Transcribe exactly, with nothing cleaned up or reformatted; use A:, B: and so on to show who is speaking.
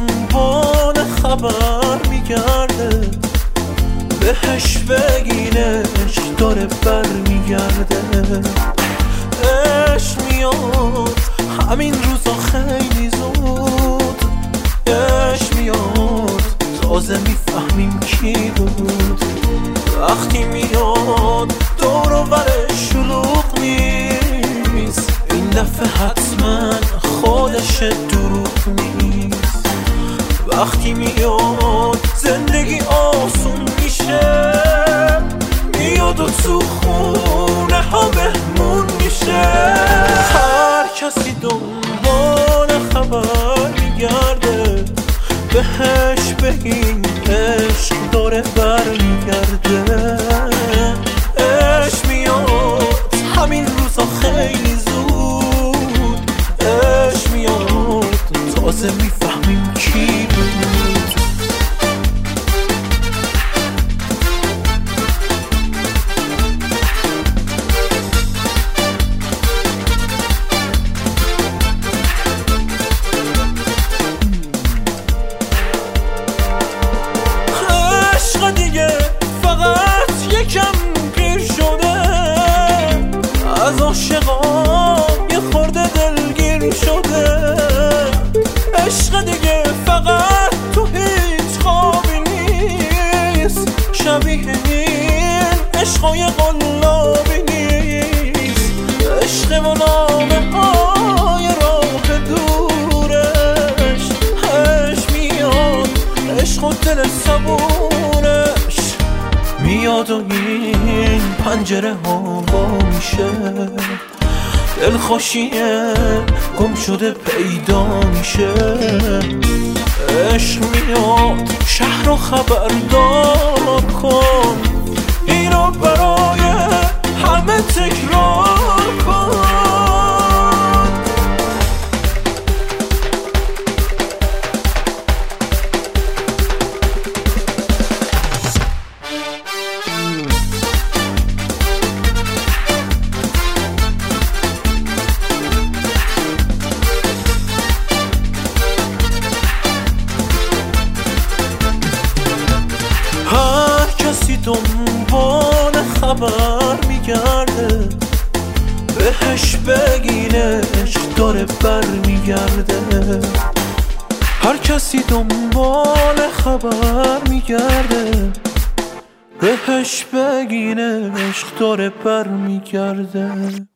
A: دنبال خبر میگرده، بهش بگینش داره بر میگرده. عشق میاد همین روزا خیلی زود، عشق میاد تازه میفهمیم کی بود. وقتی میاد دور و برش شلوغ نیست، این دفعه حتما خودش دروغ نیست. وقتی میاد زندگی آسون میشه، میاد و تو خونه ها بهمون میشه. هر کسی دنبال خبر میگرده، بهش بگین عشق داره بر میگرده. عشق میاد همین روزا خیلی زود، عشق میاد تازه میفهمیم کی بود. دیگه فقط یکم گیر شده، از عاشقا یه خورده دلگیر شده. عشق دیگه فقط تو هیچ خوابی نیست، شبیه این عشقای قلابی نیست. عشق و نامه های راه دورش، عشق میاد عشق و دل صبورش میاد و این پنجره ها وا میشه. دلخوشیه گم شده پیدا میشه. عشق میاد شهر رو خبردار کن، اینو برای همه تکرار کن. هر کسی دنبال خبر میگرده، بهش بگینش داره بر میگرده. هر کسی دنبال خبر میگرده، بهش بگینش داره بر میگرده.